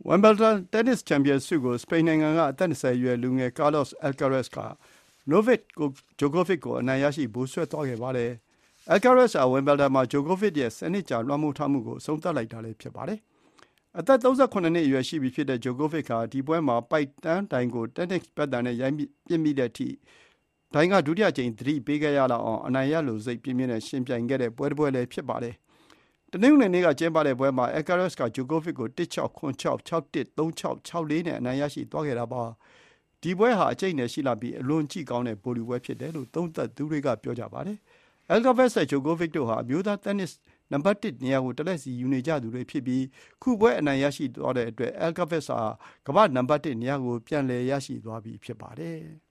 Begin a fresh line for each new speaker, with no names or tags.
Wimbledon တင်းနစ်ချန်ပီယံဆုကိုစပိန်နိုင်ငံကအသက်20အရွယ်လူငယ် Carlos Alcaraz က Novak Djokovic ကိုအနိုင်ရရှိဗိုလ်စွဲသွားခဲ့ပါတယ်။ Alcaraz ဟာ Wimbledon မှာ Djokovic ရဲ့ 10 နှစ်ကြာလွှမ်းမိုးထားမှုကိုအဆုံးသတ်လိုက်တာလည်းဖြစ်ပါတယ်။ အသက် 38 နှစ်အရွယ်ရှိပြီဖြစ်တဲ့ Djokovic ဟာ ဒီပွဲမှာပိုက်တန်းဒိုင်ကို တင်းနစ်ပက်သံနဲ့ရိုက်ပစ်မိတဲ့အထိ ဒိုင်ကဒုတိယအကြိမ်သတိပေးခဲ့ရလောက်အောင် အနိုင်ရလိုစိတ်ပြင်းပြင်းနဲ့ယှဉ်ပြိုင်ခဲ့တဲ့ပွဲတစ်ပွဲလည်းဖြစ်ပါတယ်။ တနင်္ဂနွေနေ့ကကျင်းပတဲ့ပွဲမှာ Alcaraz က Djokovic ကို 1-6, 7-6, 6-1, 3-6, 6-4 နဲ့အနိုင်ရရှိသွားခဲ့တာပါ။ ဒီပွဲဟာအကြိတ်အနယ်ရှိလှပြီး အလွန်ကြည့်ကောင်းတဲ့ဗိုလ်လုပွဲဖြစ်တယ်လို့သုံးသပ်သူတွေကပြောကြပါတယ်။ Alcaraz နဲ့ Djokovic တို့ဟာ အမျိုးသားတင်းနစ်နံပါတ် 1 နေရာကို တစ်လက်စီယူနေကြသူတွေဖြစ်ပြီး ခုပွဲအနိုင်ရရှိသွားတဲ့အတွက် Alcaraz ဟာ ကမ္ဘာ့နံပါတ် 1 နေရာကို ပြန်လည်ရရှိသွားပြီဖြစ်ပါတယ်။